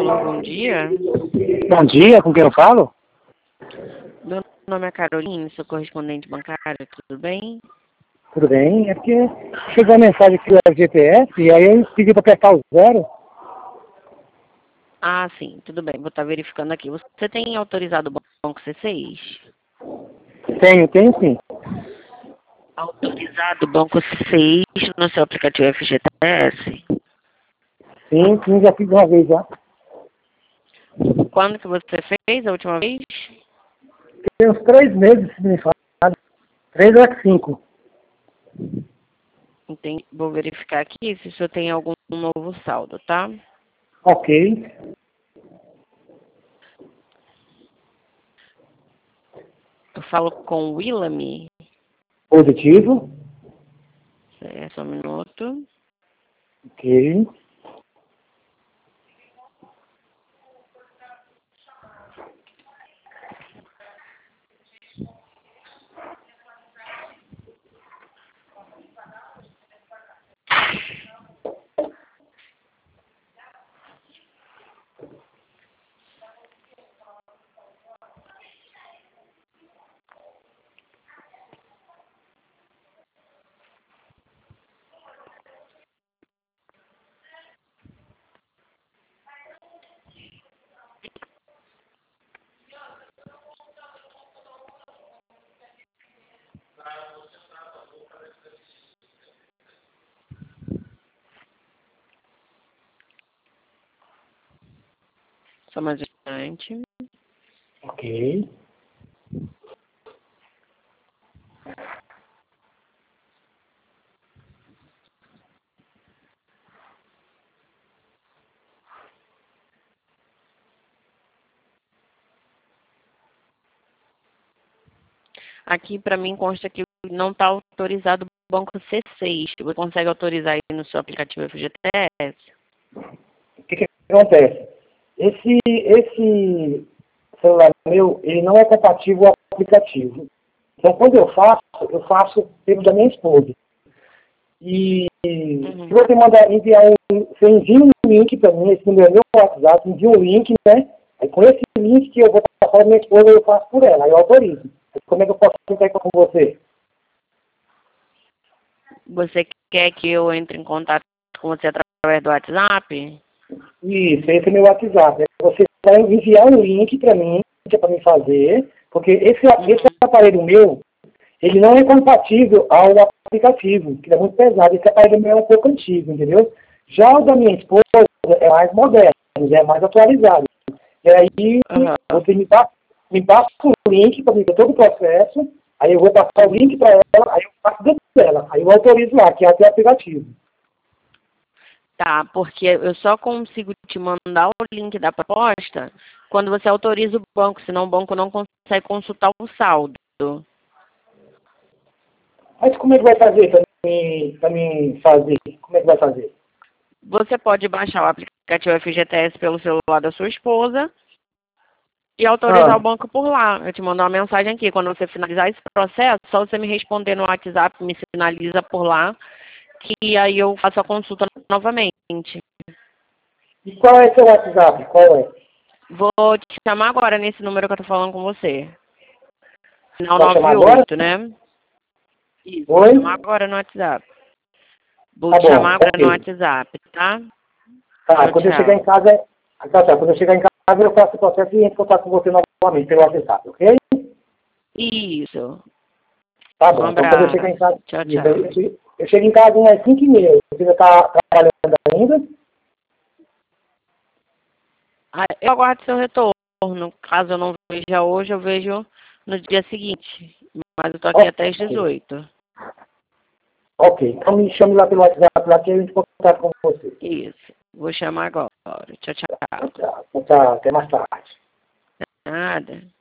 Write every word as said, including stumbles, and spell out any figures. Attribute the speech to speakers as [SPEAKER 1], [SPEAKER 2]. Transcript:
[SPEAKER 1] Sim, bom dia.
[SPEAKER 2] Bom dia, com quem eu falo?
[SPEAKER 1] Meu nome é Caroline, sou correspondente bancária, tudo bem?
[SPEAKER 2] Tudo bem? É porque chegou a mensagem aqui do G P S e aí eu pedi para apertar o zero.
[SPEAKER 1] Ah, sim, tudo bem, vou estar verificando aqui. Você tem autorizado o Banco C seis?
[SPEAKER 2] Tenho, tenho sim.
[SPEAKER 1] Autorizado o Banco C seis no seu aplicativo F G T S?
[SPEAKER 2] Sim, sim, já fiz uma vez já.
[SPEAKER 1] Quando que você fez a última vez?
[SPEAKER 2] Tem uns três meses, se me fala. Três ou cinco.
[SPEAKER 1] Entendi. Vou verificar aqui se o senhor tem algum novo saldo, tá?
[SPEAKER 2] Ok.
[SPEAKER 1] Eu falo com o Willam.
[SPEAKER 2] Positivo.
[SPEAKER 1] É, só um minuto.
[SPEAKER 2] Ok.
[SPEAKER 1] Só mais um instante.
[SPEAKER 2] Ok.
[SPEAKER 1] Aqui para mim consta que não está autorizado o Banco C seis. Você consegue autorizar aí no seu aplicativo F G T S?
[SPEAKER 2] O que, que acontece? Esse, esse celular meu, ele não é compatível ao aplicativo. Então, quando eu faço, eu faço pelo da minha esposa. E
[SPEAKER 1] Uhum.
[SPEAKER 2] se você mandar enviar um, você envia um link para mim, esse número é meu WhatsApp, envia um link, né? Aí com esse link que eu vou passar para minha esposa, eu faço por ela, aí eu autorizo. Aí, como é que eu posso tentar com você?
[SPEAKER 1] Você quer que eu entre em contato com você através do WhatsApp?
[SPEAKER 2] Isso, esse é meu WhatsApp. Você vai enviar um link para mim, que é para mim fazer, porque esse,
[SPEAKER 1] Uhum.
[SPEAKER 2] esse aparelho meu, ele não é compatível ao aplicativo, que é muito pesado. Esse aparelho meu é um pouco antigo, entendeu? Já o da minha esposa é mais moderno, é mais atualizado. E aí
[SPEAKER 1] Uhum.
[SPEAKER 2] você me passa, me passa o link para ver todo o processo, aí eu vou passar o link para ela, aí eu faço dentro dela, aí eu autorizo lá, que é até aplicativo.
[SPEAKER 1] Tá, porque eu só consigo te mandar o link da proposta quando você autoriza o banco, senão o banco não consegue consultar o saldo.
[SPEAKER 2] Mas como é que vai fazer para mim, pra mim fazer? Como é que vai fazer?
[SPEAKER 1] Você pode baixar o aplicativo F G T S pelo celular da sua esposa e autorizar o
[SPEAKER 2] Ah,
[SPEAKER 1] banco por lá. Eu te mando uma mensagem aqui. Quando você finalizar esse processo, só você me responder no WhatsApp, me sinaliza por lá, que aí eu faço a consulta novamente.
[SPEAKER 2] e qual é seu WhatsApp? Qual é?
[SPEAKER 1] Vou te chamar agora nesse número que eu tô falando com você. Final
[SPEAKER 2] Vai chamar
[SPEAKER 1] nove
[SPEAKER 2] agora?
[SPEAKER 1] oito, né? Isso, vou te
[SPEAKER 2] Oi?
[SPEAKER 1] chamar agora no WhatsApp. Vou
[SPEAKER 2] Tá
[SPEAKER 1] te
[SPEAKER 2] bom,
[SPEAKER 1] chamar agora no
[SPEAKER 2] ok.
[SPEAKER 1] WhatsApp, tá?
[SPEAKER 2] Tá,
[SPEAKER 1] Tchau,
[SPEAKER 2] quando eu chegar em
[SPEAKER 1] tchau.
[SPEAKER 2] casa, ah, tá, tá, quando eu chegar em casa eu faço o processo e entro em contato com você novamente pelo WhatsApp, ok?
[SPEAKER 1] Isso.
[SPEAKER 2] Tá
[SPEAKER 1] Um
[SPEAKER 2] bom, então quando eu chegar
[SPEAKER 1] abraço.
[SPEAKER 2] em casa,
[SPEAKER 1] Tchau,
[SPEAKER 2] isso, eu,
[SPEAKER 1] tchau.
[SPEAKER 2] eu eu chego em casa umas cinco e meia, você ainda tá trabalhando ainda?
[SPEAKER 1] Ah, eu aguardo seu retorno. Caso eu não veja hoje, eu vejo no dia seguinte. Mas eu tô aqui até às
[SPEAKER 2] Ok,
[SPEAKER 1] dezoito.
[SPEAKER 2] ok, então me chame lá pelo WhatsApp lá que eu entro em contato com você.
[SPEAKER 1] Isso. Vou chamar agora. Tchau, tchau.
[SPEAKER 2] Tchau, tchau, tchau, até mais tarde.
[SPEAKER 1] Nada.